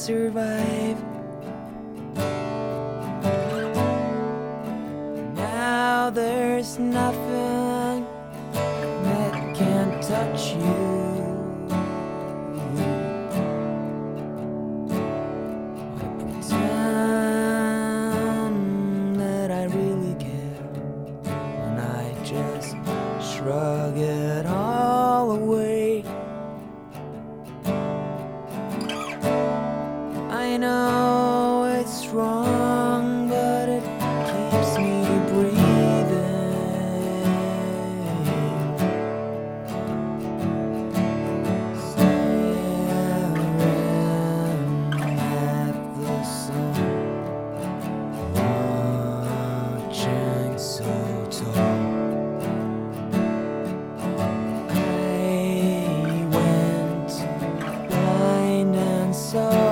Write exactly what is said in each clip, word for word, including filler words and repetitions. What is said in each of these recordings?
survive. Now there's nothing that can touch you. I pretend that I really care, and I just shrug it all away. I know it's wrong, but it keeps me breathing. Staring at the sun, watching so tall. I went blind and saw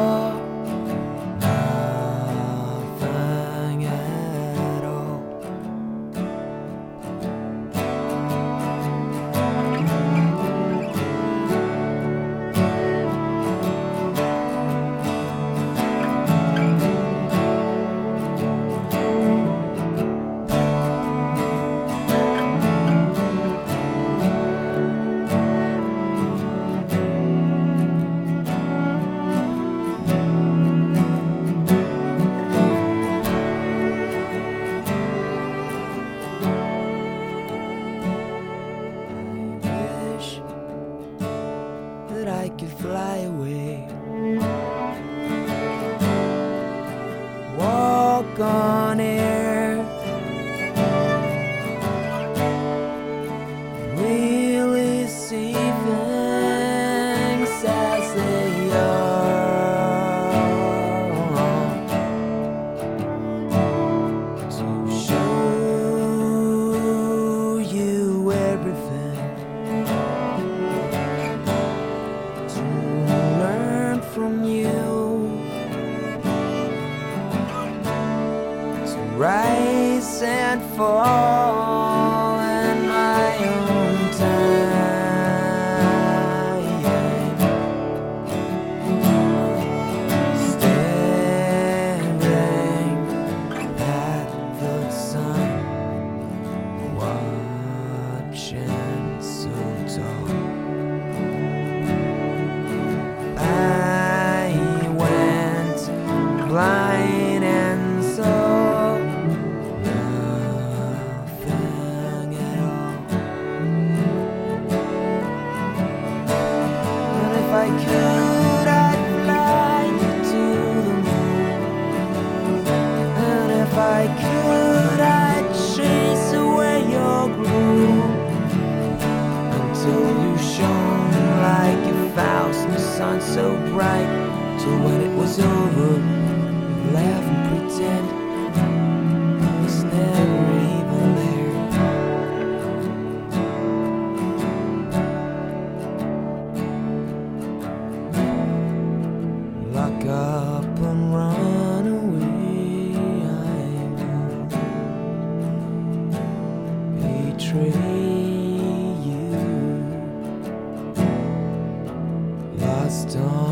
that I could fly away, walk on air, really see things as they are, to show you everything, from you, to rise and fall in my own time, staring at the sun, watching so tall. Blind and saw nothing at all. But if I could, I'd fly to the moon. And if I could, I'd chase away your gloom until you shone like a Faust in the sun so bright, till when it was over, laugh and pretend I was never even there. Lock up and run away. I will betray you. Lost on